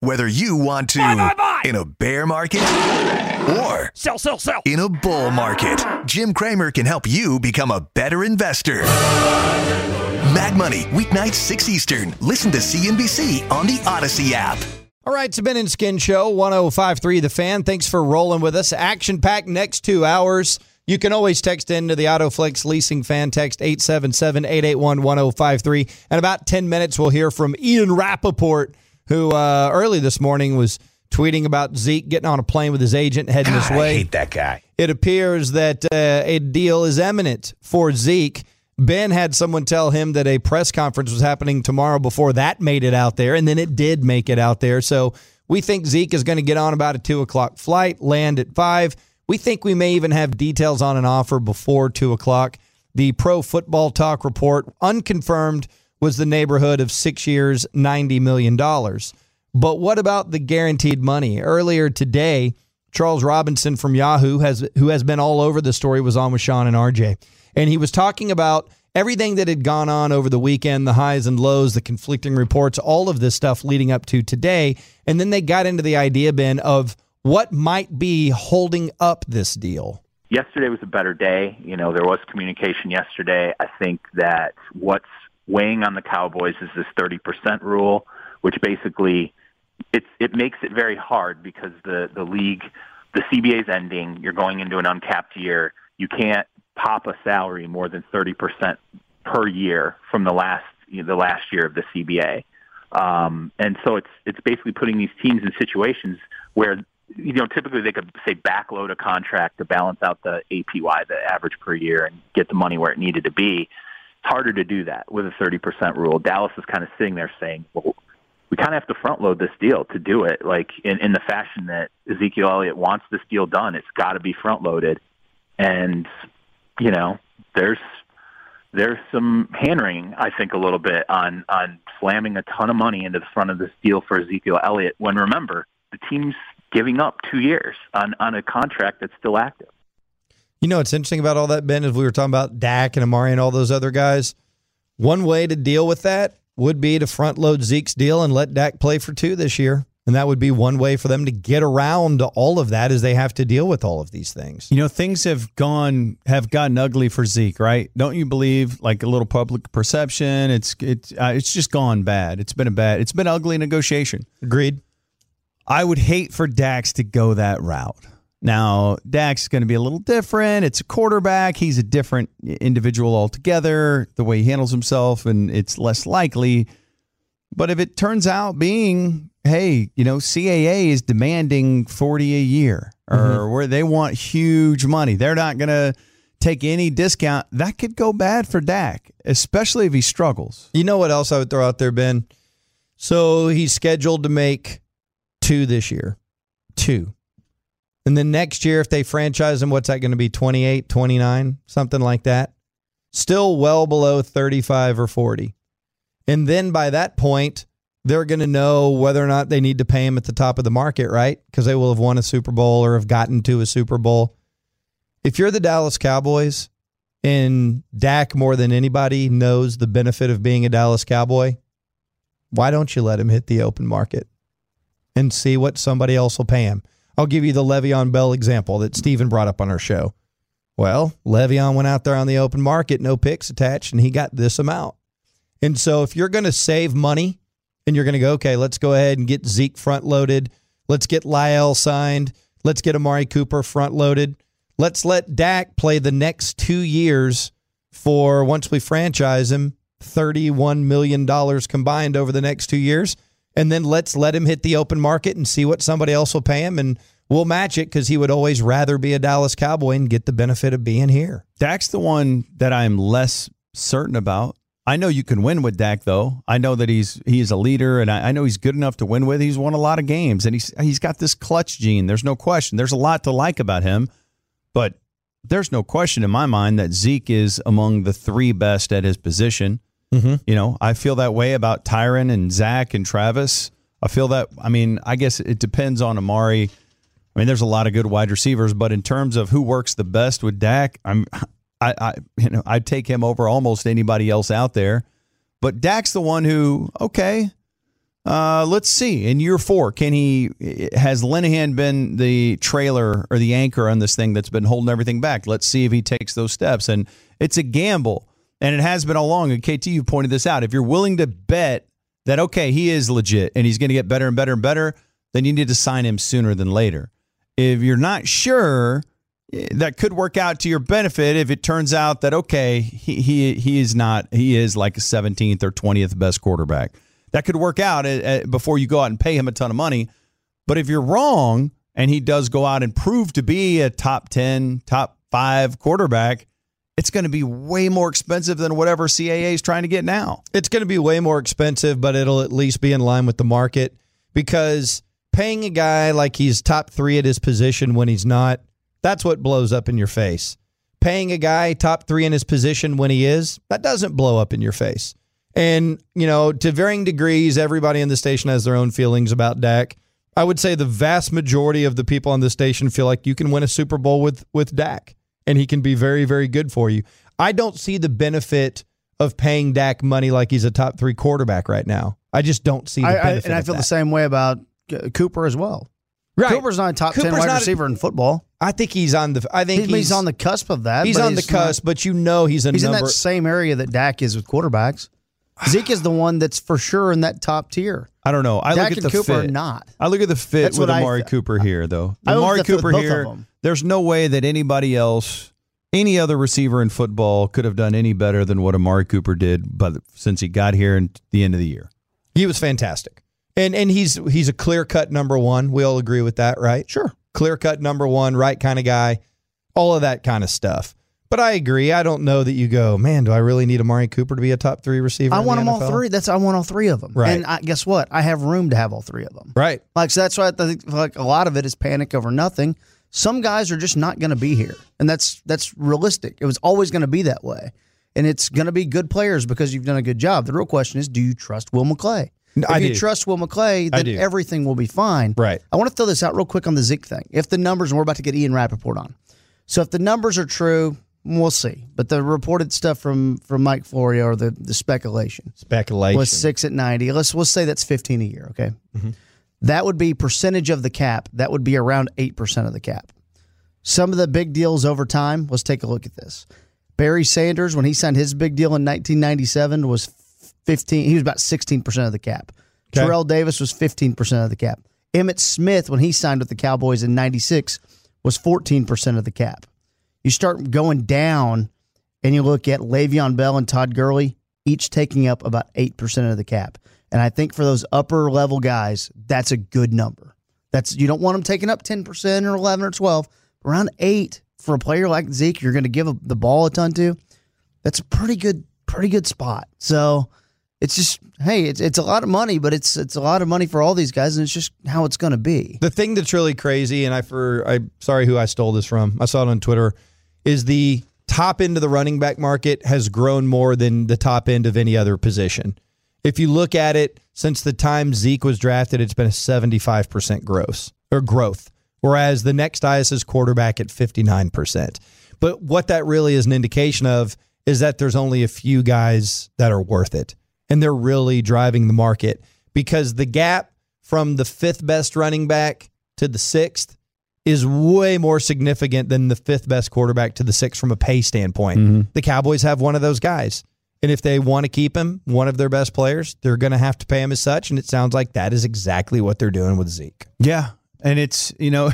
Whether you want to Buy. in a bear market or Sell. in a bull market, Jim Cramer can help you become a better investor. Mag Money, weeknights 6 Eastern. Listen to CNBC on the Odyssey app. All right, it's a Ben and Skin Show, 105.3 The Fan. Thanks for rolling with us. Action-packed next 2 hours. You can always text into the AutoFlex Leasing Fan. Text 877-881-1053. In about 10 minutes, we'll hear from Ian Rappaport, who early this morning was tweeting about Zeke getting on a plane with his agent heading this way. I hate that guy. It appears that a deal is imminent for Zeke. Ben had someone tell him that a press conference was happening tomorrow before that made it out there, and then it did make it out there. So we think Zeke is going to get on about a 2 o'clock flight, land at 5. We think we may even have details on an offer before 2 o'clock. The Pro Football Talk report, unconfirmed, was the neighborhood of 6 years, $90 million. But what about the guaranteed money? Earlier today, Charles Robinson from Yahoo, who has been all over the story, was on with Sean and RJ. And he was talking about everything that had gone on over the weekend, the highs and lows, the conflicting reports, all of this stuff leading up to today. And then they got into the idea, Ben, of what might be holding up this deal. Yesterday was a better day. You know, there was communication yesterday. I think that what's weighing on the Cowboys is this 30% rule, which basically it makes it very hard because the league, the CBA is ending. You're going into an uncapped year. You can't pop a salary more than 30% per year from the last year of the CBA. And so it's basically putting these teams in situations where, you know, typically they could say backload a contract to balance out the APY, the average per year, and get the money where it needed to be. It's harder to do that with a 30% rule. Dallas is kind of sitting there saying, well, we kind of have to front load this deal to do it. Like in the fashion that Ezekiel Elliott wants this deal done, it's got to be front loaded. And, you know, there's some hand-wringing, I think, a little bit on slamming a ton of money into the front of this deal for Ezekiel Elliott when, remember, the team's giving up 2 years on a contract that's still active. You know what's interesting about all that, Ben, is we were talking about Dak and Amari and all those other guys. One way to deal with that would be to front-load Zeke's deal and let Dak play for 2 this year. And that would be one way for them to get around all of that, as they have to deal with all of these things. You know, things have gotten ugly for Zeke, right? Don't you believe? Like a little public perception, it's just gone bad. It's been ugly negotiation. Agreed. I would hate for Dax to go that route. Now, Dax is going to be a little different. It's a quarterback. He's a different individual altogether, the way he handles himself, and it's less likely. But if it turns out being, hey, you know, CAA is demanding $40 a year, or where they want huge money, they're not going to take any discount. That could go bad for Dak, especially if he struggles. You know what else I would throw out there, Ben? So he's scheduled to make 2 this year. 2. And then next year, if they franchise him, what's that going to be, 28, 29, something like that? Still well below 35 or 40. And then by that point, they're going to know whether or not they need to pay him at the top of the market, right? Because they will have won a Super Bowl or have gotten to a Super Bowl. If you're the Dallas Cowboys, and Dak more than anybody knows the benefit of being a Dallas Cowboy, why don't you let him hit the open market and see what somebody else will pay him? I'll give you the Le'Veon Bell example that Steven brought up on our show. Well, Le'Veon went out there on the open market, no picks attached, and he got this amount. And so if you're going to save money and you're going to go, okay, let's go ahead and get Zeke front-loaded. Let's get Lyle signed. Let's get Amari Cooper front-loaded. Let's let Dak play the next 2 years for, once we franchise him, $31 million combined over the next 2 years. And then let's let him hit the open market and see what somebody else will pay him, and we'll match it because he would always rather be a Dallas Cowboy and get the benefit of being here. Dak's the one that I'm less certain about. I know you can win with Dak, though. I know that he's a leader, and I know he's good enough to win with. He's won a lot of games, and he's got this clutch gene. There's no question. There's a lot to like about him, but there's no question in my mind that Zeke is among the 3 best at his position. Mm-hmm. You know, I feel that way about Tyron and Zach and Travis. I feel that, I mean, I guess it depends on Amari. I mean, there's a lot of good wide receivers, but in terms of who works the best with Dak, I'd take him over almost anybody else out there. But Dak's the one who, okay, Let's see. In year 4, has Linehan been the trailer or the anchor on this thing that's been holding everything back? Let's see if he takes those steps. And it's a gamble, and it has been all along. And KT, you pointed this out. If you're willing to bet that, okay, he is legit and he's going to get better and better and better, then you need to sign him sooner than later. If you're not sure, that could work out to your benefit if it turns out that, okay, he is not. He is like a 17th or 20th best quarterback. That could work out before you go out and pay him a ton of money. But if you're wrong and he does go out and prove to be a top 10, top 5 quarterback, it's going to be way more expensive than whatever CAA is trying to get now. It's going to be way more expensive, but it'll at least be in line with the market, because paying a guy like he's top 3 at his position when he's not, that's what blows up in your face. Paying a guy top 3 in his position when he is, that doesn't blow up in your face. And, to varying degrees, everybody in the station has their own feelings about Dak. I would say the vast majority of the people on the station feel like you can win a Super Bowl with Dak, and he can be very, very good for you. I don't see the benefit of paying Dak money like he's a top 3 quarterback right now. I just don't see the benefit. And I feel the same way about Cooper as well. Right. Cooper's not a top 10 wide receiver in football. I think he's on the. I think he's on the cusp of that. He's on the cusp, but he's in that same area that Dak is with quarterbacks. Zeke is the one that's for sure in that top tier. I don't know. Dak look at and the Cooper fit. Are not. I look at the fit with Amari Cooper here, though. Amari Cooper here, there's no way that anybody else, any other receiver in football, could have done any better than what Amari Cooper did since he got here at the end of the year. He was fantastic. And he's a clear-cut number 1. We all agree with that, right? Sure. Clear-cut number 1, right kind of guy, all of that kind of stuff. But I agree. I don't know that you go, man, do I really need Amari Cooper to be a top 3 receiver? I want them all 3. I want all 3 of them. Right. And guess what? I have room to have all 3 of them. Right. So that's why I think a lot of it is panic over nothing. Some guys are just not going to be here, and that's realistic. It was always going to be that way, and it's going to be good players because you've done a good job. The real question is, do you trust Will McClay? If you trust Will McClay, then everything will be fine. Right. I want to throw this out real quick on the Zeke thing. If the numbers, and we're about to get Ian Rappaport on. So if the numbers are true, we'll see. But the reported stuff from Mike Florio, or the speculation was 6 at 90. We'll say that's 15 a year, okay? Mm-hmm. That would be percentage of the cap. That would be around 8% of the cap. Some of the big deals over time, let's take a look at this. Barry Sanders, when he signed his big deal in 1997, was 15. He was about 16% of the cap. Okay. Terrell Davis was 15% of the cap. Emmitt Smith, when he signed with the Cowboys in 96, was 14% of the cap. You start going down, and you look at Le'Veon Bell and Todd Gurley, each taking up about 8% of the cap. And I think for those upper-level guys, that's a good number. You don't want them taking up 10% or 11 or 12. Around 8 for a player like Zeke, you're going to give the ball a ton to. That's a pretty good spot. So it's just, hey, it's a lot of money, but it's a lot of money for all these guys, and it's just how it's going to be. The thing that's really crazy, and I'm sorry who I stole this from. I saw it on Twitter, is the top end of the running back market has grown more than the top end of any other position. If you look at it, since the time Zeke was drafted, it's been a 75% growth, whereas the next highest is quarterback at 59%. But what that really is an indication of is that there's only a few guys that are worth it, and they're really driving the market, because the gap from the 5th best running back to the 6th is way more significant than the 5th best quarterback to the 6th from a pay standpoint. Mm-hmm. The Cowboys have one of those guys. And if they want to keep him, one of their best players, they're going to have to pay him as such. And it sounds like that is exactly what they're doing with Zeke. Yeah. And it's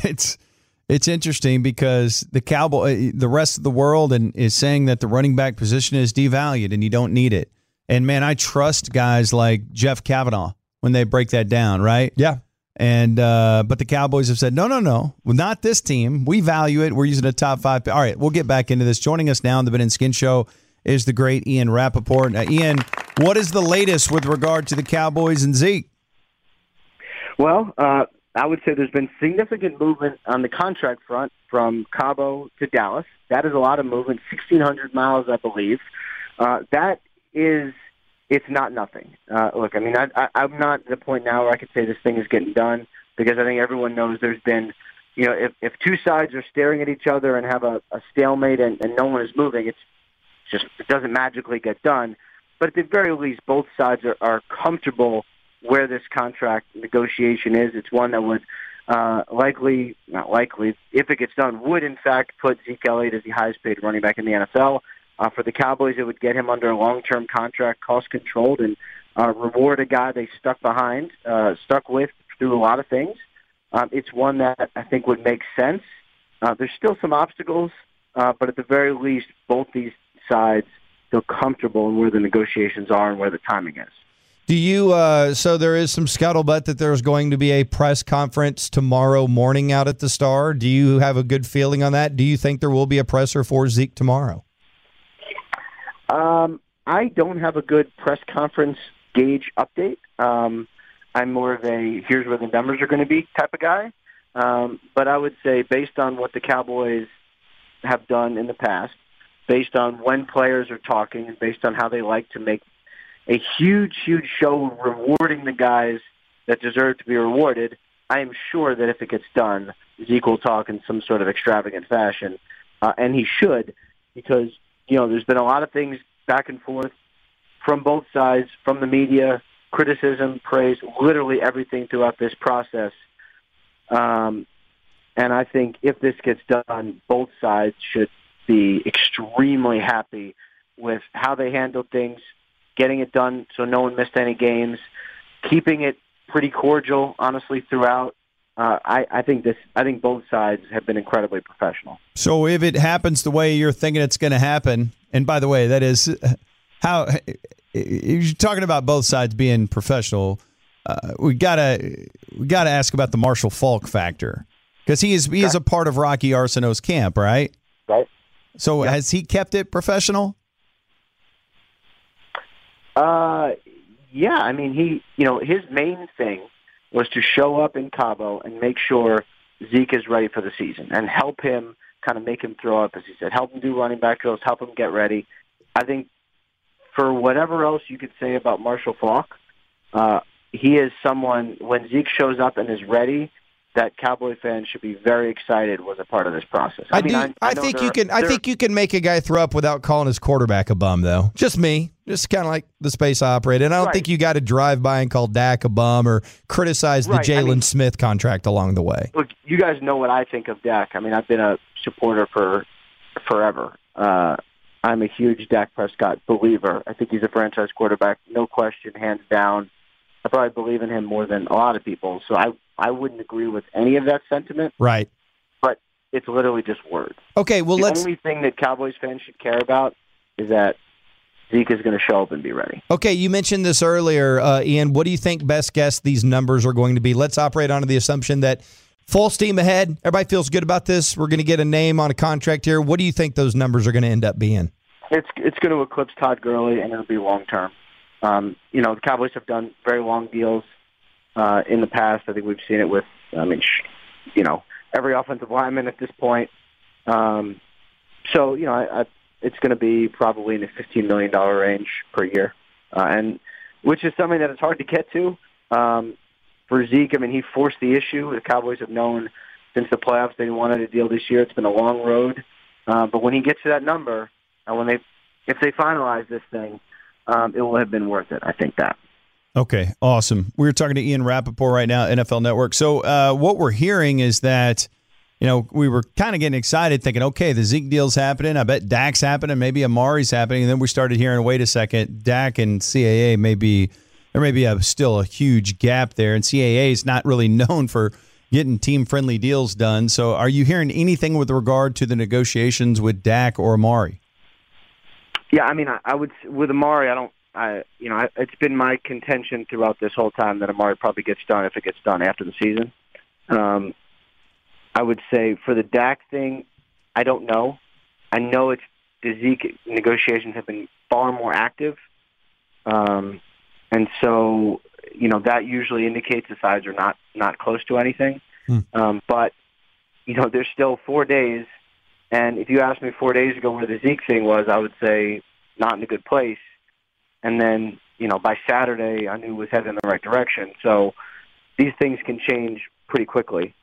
interesting because the rest of the world is saying that the running back position is devalued and you don't need it. And man, I trust guys like Jeff Kavanaugh when they break that down, right? Yeah. And but the Cowboys have said, no, well, not this team. We value it. We're using a top 5. All right, we'll get back into this. Joining us now on the Ben and Skin Show is the great Ian Rappaport. Ian, what is the latest with regard to the Cowboys and Zeke? Well, I would say there's been significant movement on the contract front from Cabo to Dallas. That is a lot of movement, 1,600 miles, I believe. It's not nothing. Look, I mean, I'm not at the point now where I could say this thing is getting done, because I think everyone knows there's been, if two sides are staring at each other and have a stalemate and no one is moving, it doesn't magically get done. But at the very least, both sides are comfortable where this contract negotiation is. It's one that would not likely, if it gets done, would in fact put Zeke Elliott as the highest paid running back in the NFL. For the Cowboys, it would get him under a long-term contract, cost-controlled, and reward a guy they stuck with through a lot of things. It's one that I think would make sense. There's still some obstacles, but at the very least, both these sides feel comfortable in where the negotiations are and where the timing is. Do you, so there is some scuttlebutt that there's going to be a press conference tomorrow morning out at the Star. Do you have a good feeling on that? Do you think there will be a presser for Zeke tomorrow? I don't have a good press conference gauge update. I'm more of a here's where the numbers are going to be type of guy. But I would say based on what the Cowboys have done in the past, based on when players are talking, and based on how they like to make a huge, huge show rewarding the guys that deserve to be rewarded, I am sure that if it gets done, Zeke will talk in some sort of extravagant fashion. And he should, because, there's been a lot of things back and forth from both sides, from the media, criticism, praise, literally everything throughout this process. And I think if this gets done, both sides should be extremely happy with how they handled things, getting it done so no one missed any games, keeping it pretty cordial, honestly, throughout. I think both sides have been incredibly professional. So if it happens the way you're thinking it's going to happen, and by the way, that is how you're talking about both sides being professional. We gotta ask about the Marshall Faulk factor, because he is a part of Rocky Arsenault's camp, right? Right. So has he kept it professional? Yeah. I mean, his main thing was to show up in Cabo and make sure Zeke is ready for the season and help him kind of make him throw up, as he said, help him do running back drills, help him get ready. I think for whatever else you could say about Marshall Faulk, he is someone, when Zeke shows up and is ready, that Cowboy fans should be very excited was a part of this process. I think you can make a guy throw up without calling his quarterback a bum, though. Just me. Just kind of like the space operator. And I don't think you got to drive by and call Dak a bum or criticize the Jalen Smith contract along the way. Look, you guys know what I think of Dak. I mean, I've been a supporter for forever. I'm a huge Dak Prescott believer. I think he's a franchise quarterback, no question, hands down. I probably believe in him more than a lot of people. So I wouldn't agree with any of that sentiment. Right. But it's literally just words. Okay, well, the only thing that Cowboys fans should care about is that Zeke is going to show up and be ready. Okay, you mentioned this earlier, Ian. What do you think best guess these numbers are going to be? Let's operate under the assumption that full steam ahead, everybody feels good about this. We're going to get a name on a contract here. What do you think those numbers are going to end up being? It's going to eclipse Todd Gurley, and it'll be long-term. The Cowboys have done very long deals in the past. I think we've seen it with, every offensive lineman at this point. It's going to be probably in the $15 million range per year, and which is something that it's hard to get to. For Zeke, I mean, he forced the issue. The Cowboys have known since the playoffs they wanted a deal this year. It's been a long road. But when he gets to that number, if they finalize this thing, it will have been worth it. I think that. Okay, awesome. We're talking to Ian Rappaport right now, NFL Network. So what we're hearing is that, we were kind of getting excited thinking, okay, the Zeke deal's happening. I bet Dak's happening. Maybe Amari's happening. And then we started hearing, wait a second, Dak and CAA there may be still a huge gap there. And CAA is not really known for getting team-friendly deals done. So are you hearing anything with regard to the negotiations with Dak or Amari? Yeah, I mean, I would with Amari. It's been my contention throughout this whole time that Amari probably gets done if it gets done after the season. I would say for the Dak thing, I don't know. I know the Zeke negotiations have been far more active, and so that usually indicates the sides are not close to anything. But there's still 4 days. And if you asked me 4 days ago where the Zeke thing was, I would say not in a good place. And then, by Saturday, I knew it was headed in the right direction. So these things can change pretty quickly.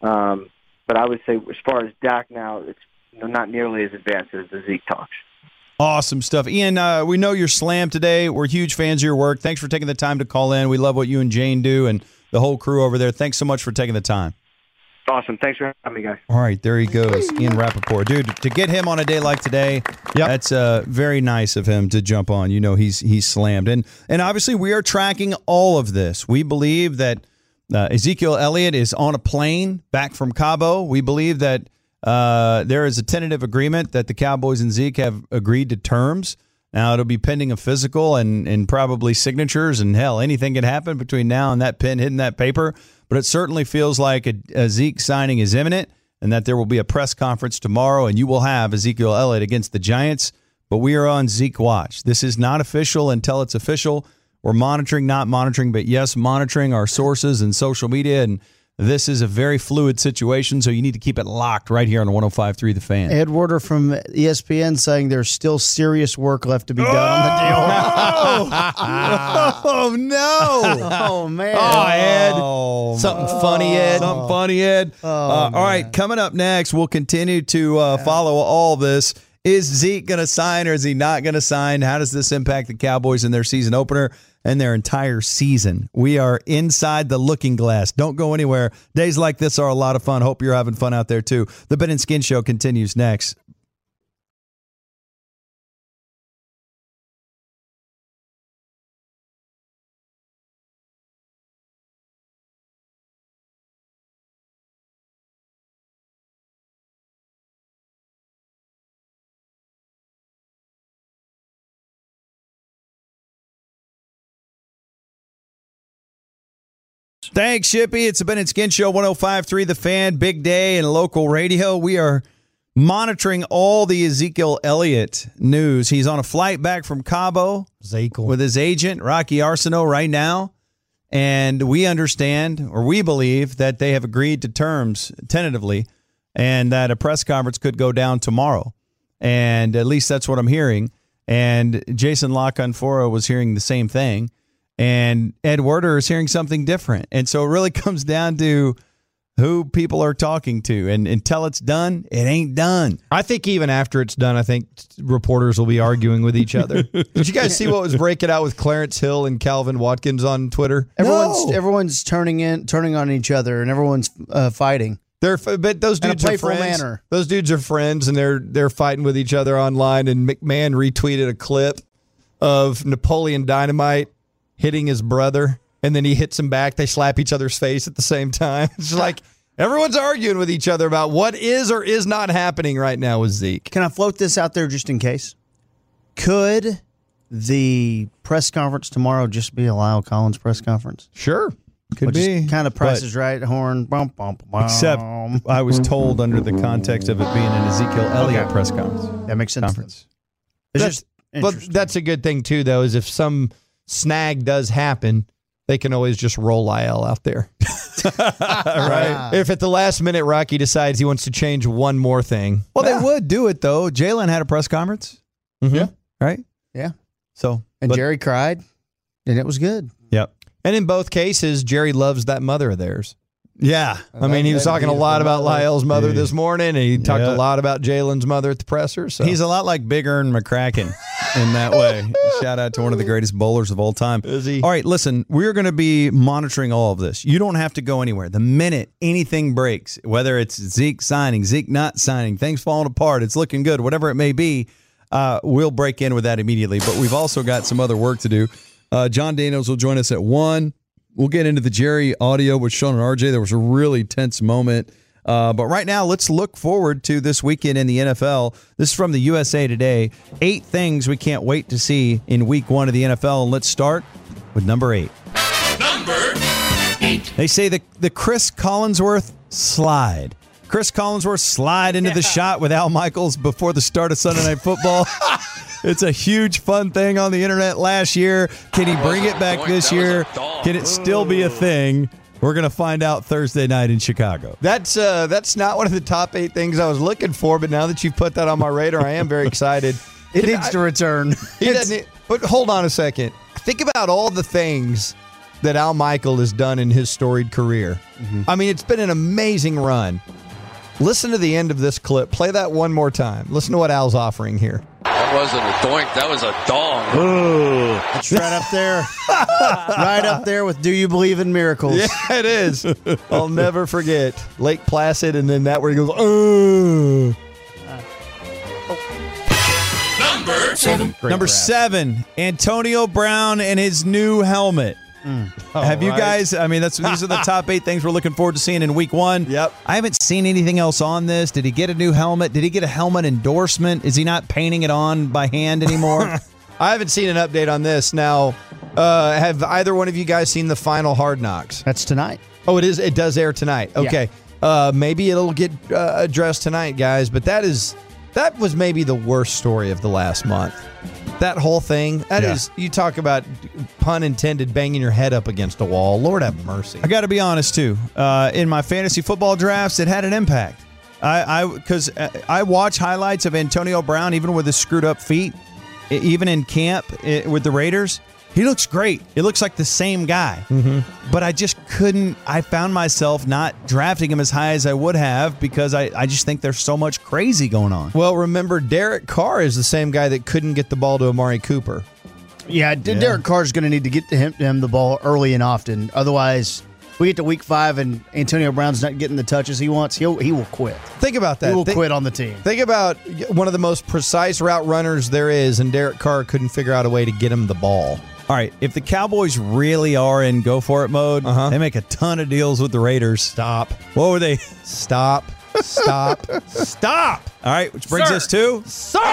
But I would say as far as Dak now, it's not nearly as advanced as the Zeke talks. Awesome stuff. Ian, we know you're slammed today. We're huge fans of your work. Thanks for taking the time to call in. We love what you and Jane do and the whole crew over there. Thanks so much for taking the time. Awesome. Thanks for having me, guys. All right, there he goes, Ian Rappaport. Dude, to get him on a day like today, that's very nice of him to jump on. You know, he's slammed. And obviously we are tracking all of this. We believe that Ezekiel Elliott is on a plane back from Cabo. We believe that there is a tentative agreement that the Cowboys and Zeke have agreed to terms. Now, it'll be pending a physical and probably signatures, and hell, anything can happen between now and that pen hitting that paper. But it certainly feels like a Zeke signing is imminent and that there will be a press conference tomorrow, and you will have Ezekiel Elliott against the Giants. But we are on Zeke watch. This is not official until it's official. We're monitoring, not monitoring, but yes, monitoring our sources and social media. And this is a very fluid situation, so you need to keep it locked right here on 105.3 The Fan. Ed Werder from ESPN saying there's still serious work left to be done on the deal. Oh, no. Oh, man. Oh, Ed. Something funny, Ed. Something funny, Ed. All right, coming up next, we'll continue to follow all this. Is Zeke going to sign or is he not going to sign? How does this impact the Cowboys in their season opener and their entire season? We are inside the looking glass. Don't go anywhere. Days like this are a lot of fun. Hope you're having fun out there, too. The Ben and Skin Show continues next. Thanks, Shippy. It's the Ben and Skin Show, 105.3 The Fan, big day in local radio. We are monitoring all the Ezekiel Elliott news. He's on a flight back from Cabo with his agent, Rocky Arsenault, right now. And we understand, or we believe, that they have agreed to terms tentatively and that a press conference could go down tomorrow. And at least that's what I'm hearing. And Jason LaConfora was hearing the same thing. And Ed Werder is hearing something different. And so it really comes down to who people are talking to. And until it's done, it ain't done. I think even after it's done, I think reporters will be arguing with each other. Did you guys see what was breaking out with Clarence Hill and Calvin Watkins on Twitter? Everyone's turning on each other, and everyone's fighting. But those dudes are friends. Manner. Those dudes are friends, and they're fighting with each other online. And McMahon retweeted a clip of Napoleon Dynamite hitting his brother, and then he hits him back. They slap each other's face at the same time. It's like everyone's arguing with each other about what is or is not happening right now with Zeke. Can I float this out there just in case? Could the press conference tomorrow just be a Lyle Collins press conference? Sure. Could be. Kind of Price is Right horn. Bum, bum, bum. Except I was told under the context of it being an Ezekiel Elliott press conference. That makes sense. But that's a good thing, too, though, is if some snag does happen, they can always just roll Lyle out there. Right? If at the last minute Rocky decides he wants to change one more thing. Well, they would do it, though. Jalen had a press conference. Mm-hmm. Yeah. Right? Yeah. And Jerry cried, and it was good. Yep. And in both cases, Jerry loves that mother of theirs. Yeah. I mean, he was talking a lot about Lyle's mother this morning, and he talked a lot about Jalen's mother at the presser. So he's a lot like Big Earn McCracken in that way. Shout out to one of the greatest bowlers of all time. Is he? All right, listen, we're going to be monitoring all of this. You don't have to go anywhere. The minute anything breaks, whether it's Zeke signing, Zeke not signing, things falling apart, it's looking good, whatever it may be, we'll break in with that immediately. But we've also got some other work to do. John Daniels will join us at 1. We'll get into the Jerry audio with Sean and RJ. There was a really tense moment. But right now, let's look forward to this weekend in the NFL. This is from the USA Today. 8 things we can't wait to see in week 1 of the NFL. And let's start with number 8. Number 8. They say the Chris Collinsworth slide. Chris Collinsworth slide into the shot with Al Michaels before the start of Sunday Night Football. It's a huge fun thing on the internet last year. Can he bring it back this year? Can it still be a thing? We're going to find out Thursday night in Chicago. That's not one of the top 8 things I was looking for, but now that you've put that on my radar, I am very excited. It needs to return. But hold on a second. Think about all the things that Al Michael has done in his storied career. Mm-hmm. I mean, it's been an amazing run. Listen to the end of this clip. Play that one more time. Listen to what Al's offering here. wasn't a doink. That was a dong. Ooh, it's right up there. Right up there with Do You Believe in Miracles? Yeah, it is. I'll never forget Lake Placid, and then that where he goes, oh. Number 7, Antonio Brown and his new helmet. Have you guys, I mean, these are the top 8 things we're looking forward to seeing in week 1. Yep. I haven't seen anything else on this. Did he get a new helmet? Did he get a helmet endorsement? Is he not painting it on by hand anymore? I haven't seen an update on this. Now, have either one of you guys seen the final Hard Knocks? That's tonight. Oh, it is. It does air tonight. Okay. Yeah. Maybe it'll get addressed tonight, guys. But that was maybe the worst story of the last month. That whole thing. That is, you talk about, pun intended, banging your head up against a wall. Lord have mercy. I got to be honest, too. In my fantasy football drafts, it had an impact. Because I watch highlights of Antonio Brown, even with his screwed up feet, even in camp with the Raiders. He looks great. It looks like the same guy. Mm-hmm. But I just couldn't. I found myself not drafting him as high as I would have because I just think there's so much crazy going on. Well, remember, Derek Carr is the same guy that couldn't get the ball to Amari Cooper. Yeah, Derek Carr's going to need to get to him the ball early and often. Otherwise, we get to week 5 and Antonio Brown's not getting the touches he wants. He will quit. Think about that. He will quit on the team. Think about one of the most precise route runners there is, and Derek Carr couldn't figure out a way to get him the ball. All right, if the Cowboys really are in go-for-it mode, they make a ton of deals with the Raiders. Stop. What were they? Stop. Stop. Stop. All right, which brings us to...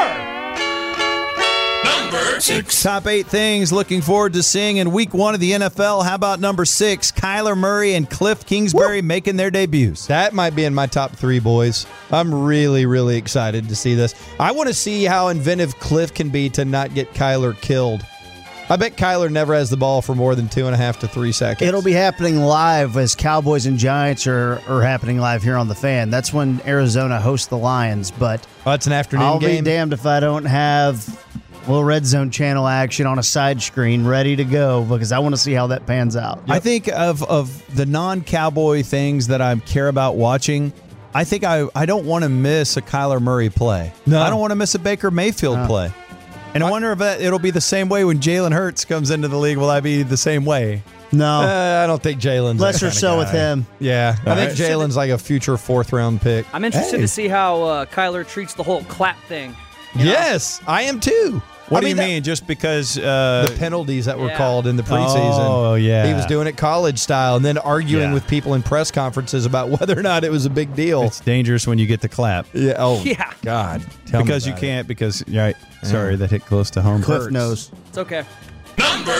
Number 6. Top 8 things looking forward to seeing in week 1 of the NFL. How about number 6, Kyler Murray and Cliff Kingsbury making their debuts? That might be in my top 3, boys. I'm really, really excited to see this. I want to see how inventive Cliff can be to not get Kyler killed. I bet Kyler never has the ball for more than 2.5 to 3 seconds. It'll be happening live as Cowboys and Giants are happening live here on the Fan. That's when Arizona hosts the Lions. But it's an afternoon game. I'll be damned if I don't have a little Red Zone channel action on a side screen ready to go because I want to see how that pans out. Yep. I think of the non-Cowboy things that I care about watching, I think I don't want to miss a Kyler Murray play. No. I don't want to miss a Baker Mayfield play. And I wonder if it'll be the same way when Jalen Hurts comes into the league. Will I be the same way? No. I don't think Jalen's less or so with him. Yeah. I think Jalen's like a future 4th-round pick. I'm interested to see how Kyler treats the whole clap thing. Yes, I am too. What do you mean? Just because the penalties that were called in the preseason? Oh, yeah. He was doing it college style and then arguing with people in press conferences about whether or not it was a big deal. It's dangerous when you get the clap. Yeah. Oh, yeah. God. Because you can't. Because right. Sorry, that hit close to home. Cliff knows. It's okay. Number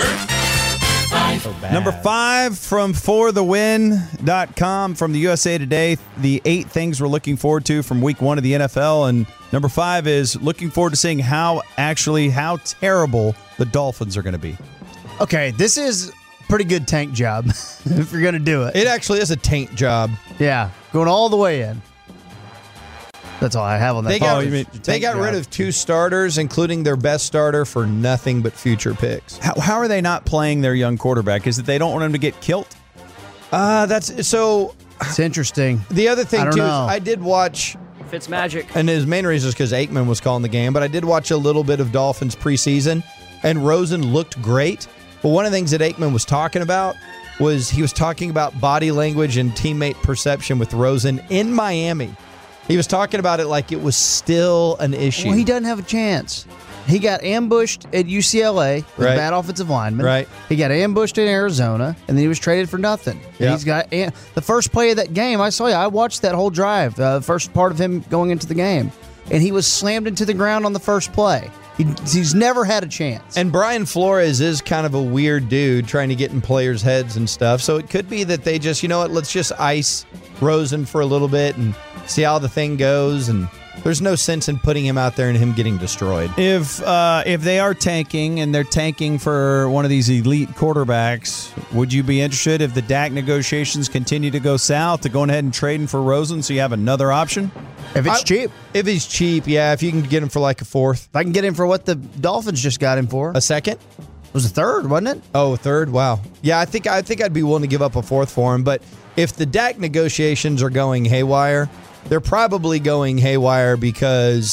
5. Number 5 from forthewin.com from the USA Today. The 8 things we're looking forward to from week 1 of the NFL. And number 5 is looking forward to seeing how terrible the Dolphins are going to be. Okay, this is a pretty good tank job if you're going to do it. It actually is a tank job. Yeah, going all the way in. That's all I have on that. They got rid of 2 starters, including their best starter, for nothing but future picks. How are they not playing their young quarterback? Is it they don't want him to get killed? That's so. It's interesting. The other thing too is I did watch Fitzmagic, and his main reason is because Aikman was calling the game. But I did watch a little bit of Dolphins preseason, and Rosen looked great. But one of the things that Aikman was talking about was he was talking about body language and teammate perception with Rosen in Miami. He was talking about it like it was still an issue. Well, he doesn't have a chance. He got ambushed at UCLA with a bad offensive lineman. Right. He got ambushed in Arizona, and then he was traded for nothing. Yep. He's got the first play of that game. I watched that whole drive, the first part of him going into the game, and he was slammed into the ground on the first play. He's never had a chance. And Brian Flores is kind of a weird dude trying to get in players' heads and stuff. So it could be that they just, let's just ice Rosen for a little bit and see how the thing goes. And there's no sense in putting him out there and him getting destroyed. If they are tanking and they're tanking for one of these elite quarterbacks, would you be interested if the Dak negotiations continue to go south to going ahead and trading for Rosen so you have another option? If it's cheap. If he's cheap, yeah. If you can get him for like a 4th. If I can get him for what the Dolphins just got him for. A 2nd? It was a 3rd, wasn't it? Oh, 3rd? Wow. Yeah, I think I'd be willing to give up a 4th for him. But if the Dak negotiations are going haywire, they're probably going haywire because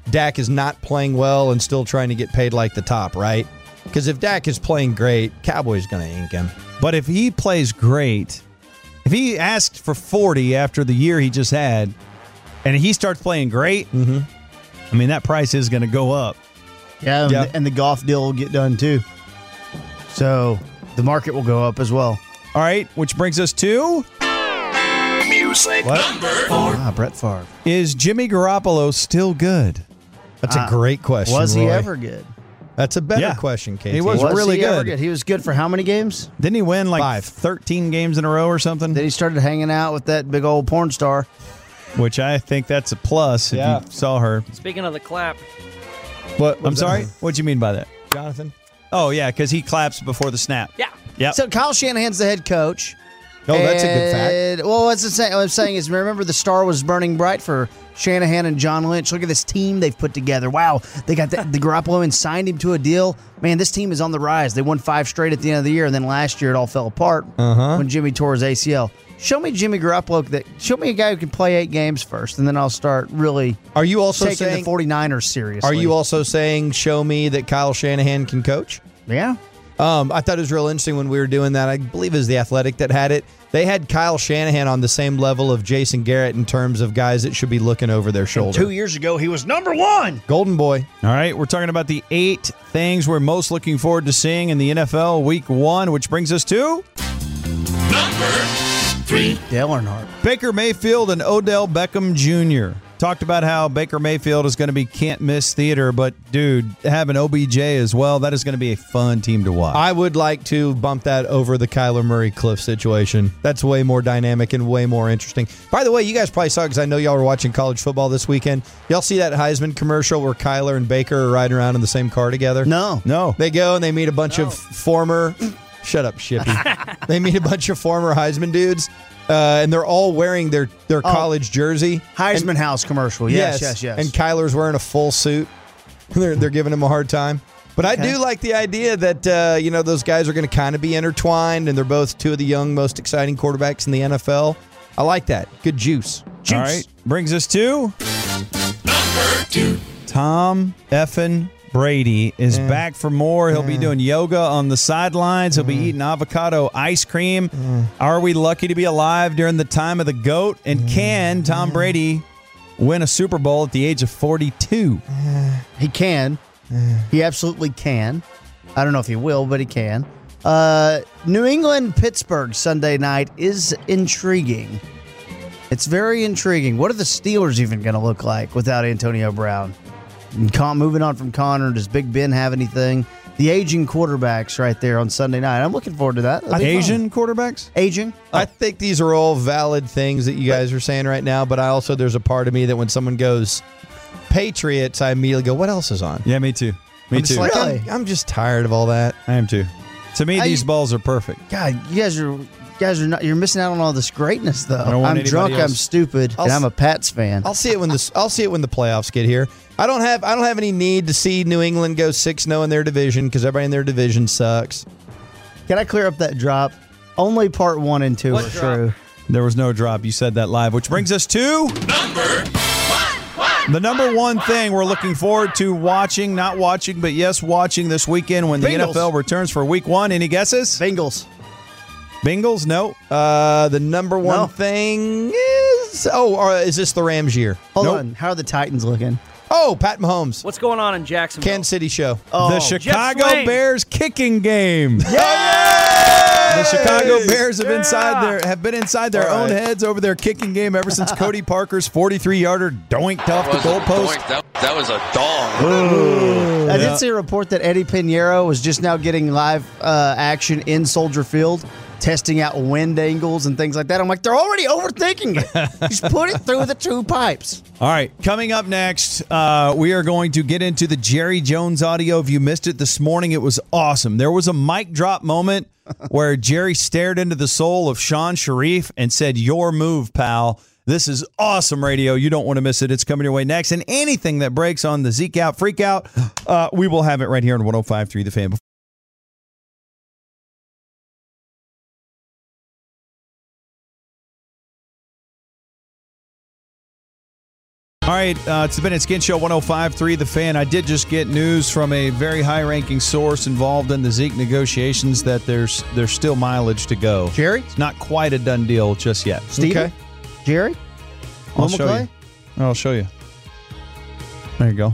Dak is not playing well and still trying to get paid like the top, right? Because if Dak is playing great, Cowboys going to ink him. But if he plays great, if he asked for 40 after the year he just had, and he starts playing great, I mean, that price is going to go up. Yeah, and the Goff deal will get done too. So the market will go up as well. All right, which brings us to... Music number 4. Brett Favre. Is Jimmy Garoppolo still good? That's a great question, Was he Roy. ever good? That's a better question, KT. He was really he ever good. He was good for how many games? Didn't he win like 5. 13 games in a row or something? Then he started hanging out with that big old porn star. Which I think that's a plus if you saw her. Speaking of the clap, What? I'm sorry? What'd you mean by that? Jonathan? Oh, yeah, because he claps before the snap. yeah. Yep. So Kyle Shanahan's the head coach. Oh, that's a good fact. And, well, what I'm saying is, remember the star was burning bright for Shanahan and John Lynch. Look at this team they've put together. Wow, they got the Garoppolo and signed him to a deal. Man, this team is on the rise. They won 5 straight at the end of the year, and then last year it all fell apart when Jimmy tore his ACL. Show me Jimmy Garoppolo. Show me a guy who can play 8 games first, and then I'll start really Are you also taking saying the 49ers seriously. Are you also saying show me that Kyle Shanahan can coach? Yeah. I thought it was real interesting when we were doing that. I believe it was The Athletic that had it. They had Kyle Shanahan on the same level of Jason Garrett in terms of guys that should be looking over their shoulder. 2 years ago, he was number 1. Golden Boy. All right, we're talking about the 8 things we're most looking forward to seeing in the NFL Week 1, which brings us to... Number 3. Dale Earnhardt. Baker Mayfield and Odell Beckham Jr. Talked about how Baker Mayfield is going to be can't-miss theater, but, dude, having OBJ as well, that is going to be a fun team to watch. I would like to bump that over the Kyler Murray-Cliff situation. That's way more dynamic and way more interesting. By the way, you guys probably saw, because I know y'all were watching college football this weekend. Y'all see that Heisman commercial where Kyler and Baker are riding around in the same car together? No. They go and they meet a bunch of former... Shut up, Shippy. They meet a bunch of former Heisman dudes, and they're all wearing their college jersey. Heisman House commercial. Yes. And Kyler's wearing a full suit. They're giving him a hard time. But I do like the idea that those guys are going to kind of be intertwined, and they're both 2 of the young, most exciting quarterbacks in the NFL. I like that. Good juice. All right, brings us to... Number 2. Tom effin' Brady is back for more. He'll be doing yoga on the sidelines. He'll be eating avocado ice cream. Are we lucky to be alive during the time of the GOAT? And can Tom Brady win a Super Bowl at the age of 42? He can. He absolutely can. I don't know if he will, but he can. New England-Pittsburgh Sunday night is intriguing. It's very intriguing. What are the Steelers even going to look like without Antonio Brown? Moving on from Connor, does Big Ben have anything? The aging quarterbacks right there on Sunday night. I'm looking forward to that. Asian quarterbacks? Aging? I think these are all valid things that you guys are saying right now, but there's a part of me that when someone goes Patriots, I immediately go, what else is on? Yeah, me too. Me too. Really? I'm just tired of all that. I am too. To me, these balls are perfect. God, you guys are not. You're missing out on all this greatness, though. I don't want I'm anybody drunk. else. I'm stupid, and I'm a Pats fan. I'll see it when the playoffs get here. I don't have any need to see New England go 6-0 in their division because everybody in their division sucks. Can I clear up that drop? Only part 1 and 2 What are drop? true. There was no drop. You said that live, which brings us to the number 1 thing we're looking forward to watching, not watching, but yes, watching this weekend when the Bengals. NFL returns for Week 1. Any guesses? Bengals. Bengals? No. The number 1 No. thing is is this the Rams year? Hold Nope. on. How are the Titans looking? Oh, Pat Mahomes. what's going on in Jacksonville? Kansas City show. The Chicago Swain. Bears kicking game. Yeah! The Chicago Bears have been inside their own heads over their kicking game ever since Cody Parker's 43-yarder doinked off the goalpost. That was a dong. I did see a report that Eddie Pinheiro was just now getting live action in Soldier Field, testing out wind angles and things like that. I'm like, they're already overthinking it. Just put it through the 2 pipes. All right, coming up next, we are going to get into the Jerry Jones audio. If you missed it this morning, it was awesome. There was a mic drop moment where Jerry stared into the soul of Sean Sharif and said, "Your move, pal." This is awesome radio. You don't want to miss it. It's coming your way next. And anything that breaks on the Zeke Out, Freak Out, we will have it right here on 105.3 The Fan. All right, it's the Ben and Skin Show, 105.3 The Fan. I did just get news from a very high-ranking source involved in the Zeke negotiations that there's still mileage to go. Jerry? It's not quite a done deal just yet. Steve? Okay. Jerry? I'll show you. I'll show you. There you go.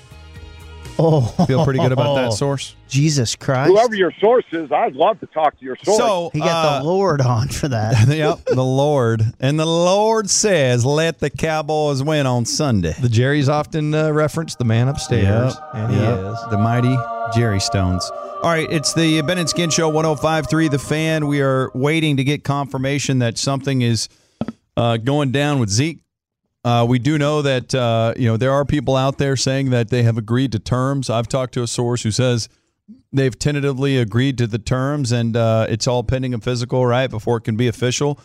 Oh, feel pretty good about that source. Jesus Christ! Whoever your source is, I'd love to talk to your source. So he got the Lord on for that. Yep, the Lord, and the Lord says, "Let the Cowboys win on Sunday." The Jerry's often referenced the man upstairs, and he is the mighty Jerry Stones. All right, it's the Ben and Skin Show, 105.3 The Fan. We are waiting to get confirmation that something is going down with Zeke. We do know that there are people out there saying that they have agreed to terms. I've talked to a source who says they've tentatively agreed to the terms, and it's all pending a physical, right, before it can be official.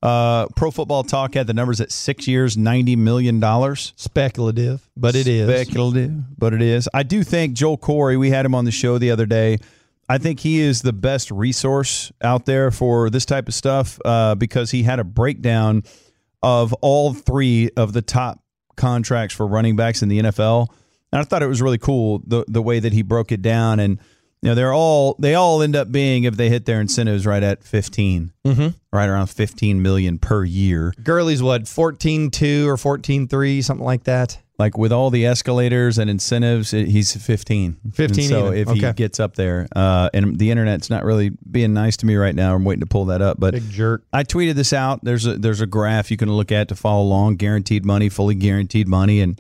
Pro Football Talk had the numbers at 6 years, $90 million. Speculative, but it is. Speculative, but it is. I do think Joel Corey, we had him on the show the other day, I think he is the best resource out there for this type of stuff because he had a breakdown of all three of the top contracts for running backs in the NFL. And I thought it was really cool the way that he broke it down. And they all end up being, if they hit their incentives, right at 15, right around 15 million per year. Gurley's what, 14.2 or 14.3, something like that. Like with all the escalators and incentives, he's 15. 15. And so if he gets up there, and the internet's not really being nice to me right now. I'm waiting to pull that up. But big jerk. I tweeted this out. There's a graph you can look at to follow along. Guaranteed money, fully guaranteed money, and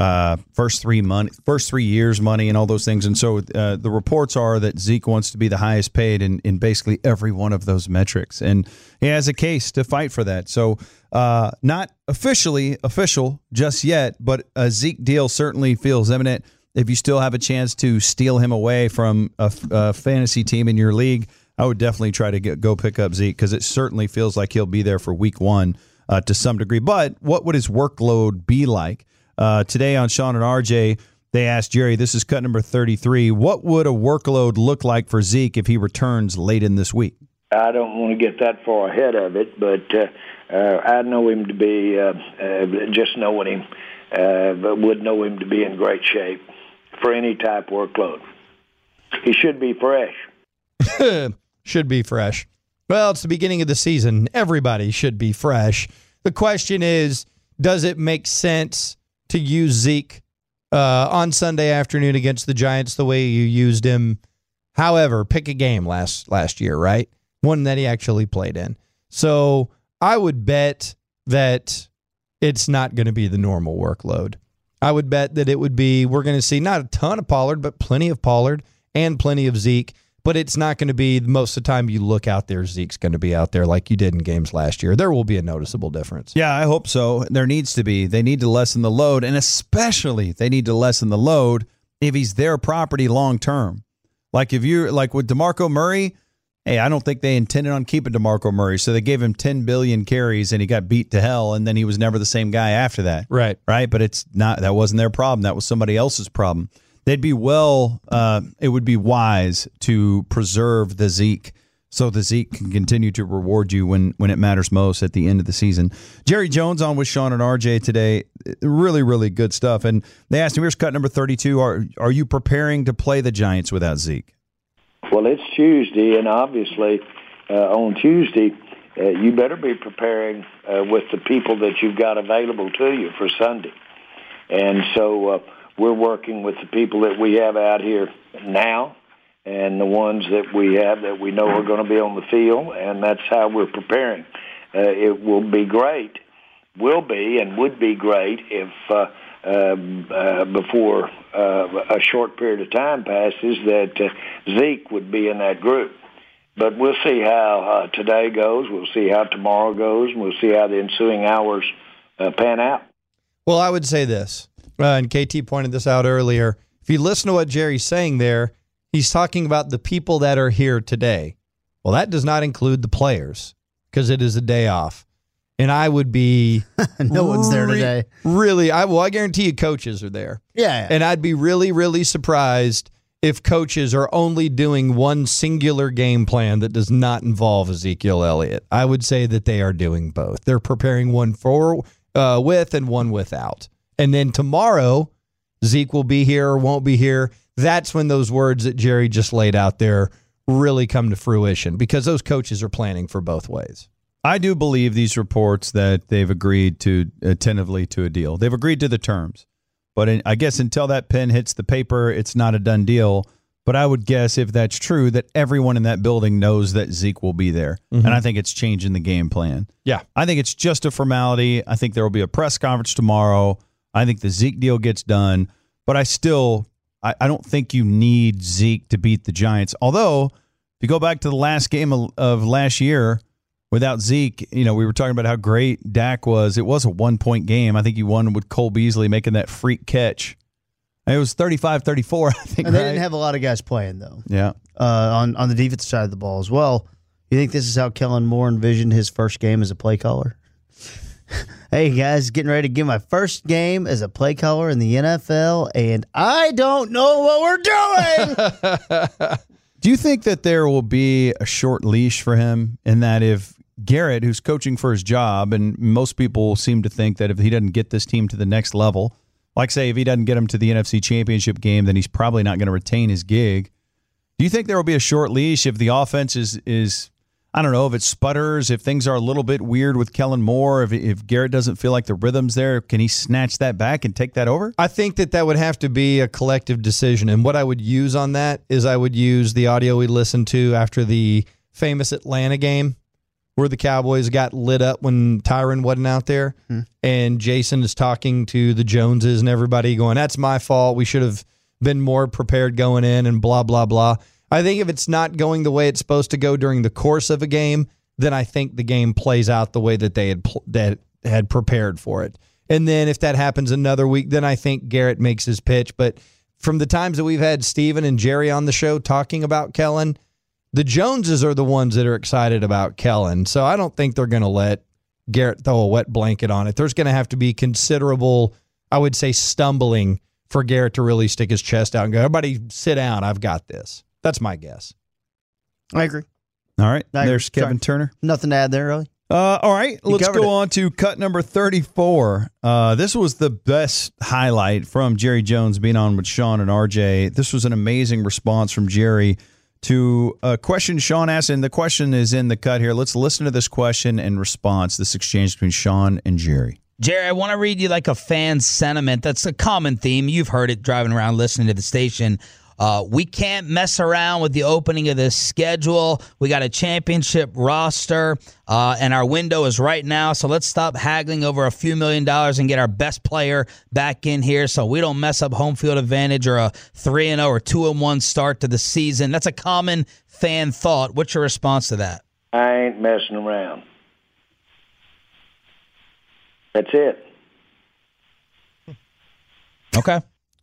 first 3 years money, and all those things. And so the reports are that Zeke wants to be the highest paid in basically every one of those metrics, and he has a case to fight for that. So. Not officially official just yet, but a Zeke deal certainly feels imminent. If you still have a chance to steal him away from a fantasy team in your league, I would definitely try to go pick up Zeke because it certainly feels like he'll be there for week 1 to some degree. But what would his workload be like? Today on Sean and RJ, they asked Jerry, this is cut number 33, what would a workload look like for Zeke if he returns late in this week? I don't want to get that far ahead of it, but I know him to be, just knowing him, but would know him to be in great shape for any type workload. He should be fresh. Should be fresh. Well, it's the beginning of the season. Everybody should be fresh. The question is, does it make sense to use Zeke on Sunday afternoon against the Giants the way you used him? However, pick a game last year, right? One that he actually played in. So I would bet that it's not going to be the normal workload. I would bet that it would be, we're going to see not a ton of Pollard, but plenty of Pollard and plenty of Zeke. But it's not going to be, most of the time you look out there, Zeke's going to be out there like you did in games last year. There will be a noticeable difference. Yeah, I hope so. There needs to be. They need to lessen the load, and especially they need to lessen the load if he's their property long term. Like if you're like with DeMarco Murray, hey, I don't think they intended on keeping DeMarco Murray, so they gave him 10 billion carries and he got beat to hell, and then he was never the same guy after that. Right. But it's not, that wasn't their problem. That was somebody else's problem. They'd be it would be wise to preserve the Zeke so the Zeke can continue to reward you when it matters most at the end of the season. Jerry Jones on with Sean and RJ today. Really, really good stuff. And they asked him, here's cut number 32. Are you preparing to play the Giants without Zeke? Well, it's Tuesday, and obviously on Tuesday, you better be preparing with the people that you've got available to you for Sunday. And so we're working with the people that we have out here now and the ones that we have that we know are going to be on the field, and that's how we're preparing. It will be great, would be great if before a short period of time passes that Zeke would be in that group. But we'll see how today goes. We'll see how tomorrow goes. And we'll see how the ensuing hours pan out. Well, I would say this, and KT pointed this out earlier. If you listen to what Jerry's saying there, he's talking about the people that are here today. Well, that does not include the players because it is a day off. And I would be no one's there today. Really, I guarantee you coaches are there. Yeah. And I'd be really, really surprised if coaches are only doing one singular game plan that does not involve Ezekiel Elliott. I would say that they are doing both. They're preparing one with and one without. And then tomorrow, Zeke will be here or won't be here. That's when those words that Jerry just laid out there really come to fruition because those coaches are planning for both ways. I do believe these reports that they've agreed to tentatively to a deal. They've agreed to the terms. But I guess until that pen hits the paper, it's not a done deal. But I would guess if that's true, that everyone in that building knows that Zeke will be there. Mm-hmm. And I think it's changing the game plan. Yeah. I think it's just a formality. I think there will be a press conference tomorrow. I think the Zeke deal gets done. But I don't think you need Zeke to beat the Giants. Although, if you go back to the last game of last year, without Zeke, we were talking about how great Dak was. It was a 1-point game. I think he won with Cole Beasley making that freak catch. It was 35-34, I think. And they didn't have a lot of guys playing, though. Yeah. On the defensive side of the ball as well. You think this is how Kellen Moore envisioned his first game as a play caller? Hey, guys, getting ready to give my first game as a play caller in the NFL, and I don't know what we're doing. Do you think that there will be a short leash for him in that if Garrett, who's coaching for his job, and most people seem to think that if he doesn't get this team to the next level, like, say, if he doesn't get him to the NFC Championship game, then he's probably not going to retain his gig. Do you think there will be a short leash if the offense is I don't know, if it sputters, if things are a little bit weird with Kellen Moore, if Garrett doesn't feel like the rhythm's there, can he snatch that back and take that over? I think that would have to be a collective decision. And what I would use on that is I would use the audio we listened to after the famous Atlanta game where the Cowboys got lit up when Tyron wasn't out there. And Jason is talking to the Joneses and everybody going, that's my fault. We should have been more prepared going in and blah, blah, blah. I think if it's not going the way it's supposed to go during the course of a game, then I think the game plays out the way that they had prepared for it. And then if that happens another week, then I think Garrett makes his pitch. But from the times that we've had Steven and Jerry on the show talking about Kellen, the Joneses are the ones that are excited about Kellen. So I don't think they're going to let Garrett throw a wet blanket on it. There's going to have to be considerable, I would say, stumbling for Garrett to really stick his chest out and go, everybody sit down, I've got this. That's my guess. I agree. All right. There's Kevin Turner. Nothing to add there, really. All right. Let's go on to cut number 34. This was the best highlight from Jerry Jones being on with Sean and RJ. This was an amazing response from Jerry to a question Sean asked, and the question is in the cut here. Let's listen to this question and response, this exchange between Sean and Jerry. Jerry, I want to read you like a fan's sentiment. That's a common theme. You've heard it driving around listening to the station. We can't mess around with the opening of this schedule. We got a championship roster, and our window is right now. So let's stop haggling over a few $1 million and get our best player back in here so we don't mess up home field advantage or a 3-0 or 2-1 start to the season. That's a common fan thought. What's your response to that? I ain't messing around. That's it. Okay.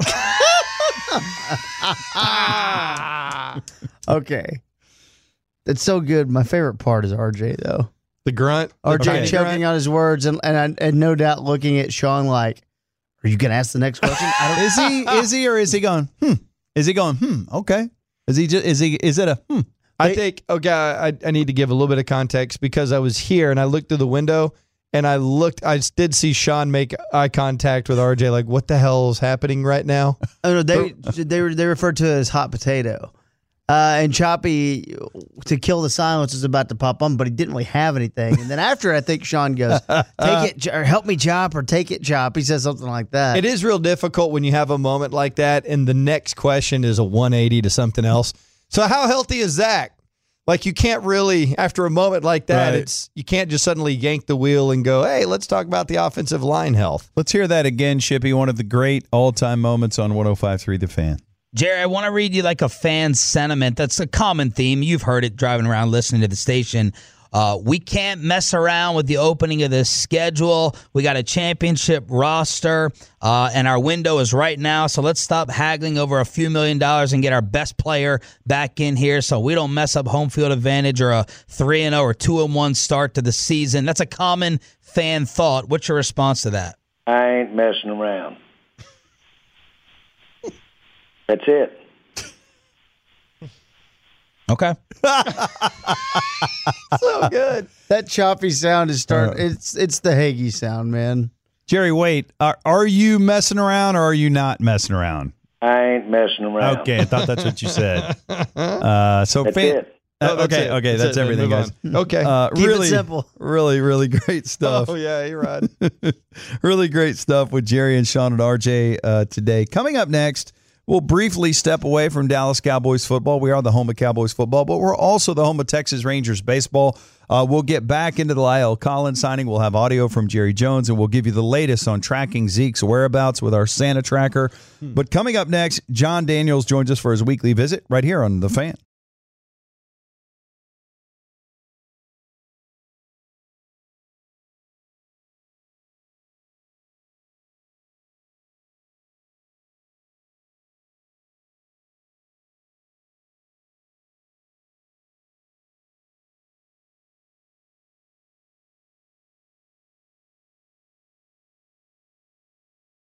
Okay. That's so good. My favorite part is RJ, though. The grunt. RJ choking on his words and no doubt looking at Sean like, are you going to ask the next question? Is he or is he going, Is he going, okay? Is it a I think, I need to give a little bit of context because I was here and I looked through the window and I did see Sean make eye contact with RJ, like, what the hell is happening right now? Oh, no, they referred to it as hot potato. And Choppy, to kill the silence, was about to pop on, but he didn't really have anything. And then after, I think Sean goes, take it, or help me, Chop, or take it, Chop. He says something like that. It is real difficult when you have a moment like that, and the next question is a 180 to something else. So how healthy is Zach? Like, you can't really, after a moment like that, Right. you can't just suddenly yank the wheel and go, hey, let's talk about the offensive line health. Let's hear that again, Shippy, one of the great all-time moments on 105.3 The Fan. Jerry, I want to read you like a fan's sentiment. That's a common theme. You've heard it driving around listening to the station. We can't mess around with the opening of this schedule. We got a championship roster, and our window is right now. So let's stop haggling over a few $1 million and get our best player back in here so we don't mess up home field advantage or a 3-0 or 2-1 start to the season. That's a common fan thought. What's your response to that? I ain't messing around. That's it. Okay. So good. That choppy sound is starting. It's the Hagee sound, man. Jerry, wait. Are you messing around or are you not messing around? I ain't messing around. Okay, I thought that's what you said. So That's it. Okay, that's everything, guys. Okay, Keep really it simple. Really, really great stuff. Oh yeah, you're right. Really great stuff with Jerry and Sean and RJ today. Coming up next, we'll briefly step away from Dallas Cowboys football. We are the home of Cowboys football, but we're also the home of Texas Rangers baseball. We'll get back into the Lyle Collins signing. We'll have audio from Jerry Jones, and we'll give you the latest on tracking Zeke's whereabouts with our Santa tracker. But coming up next, John Daniels joins us for his weekly visit right here on The Fan.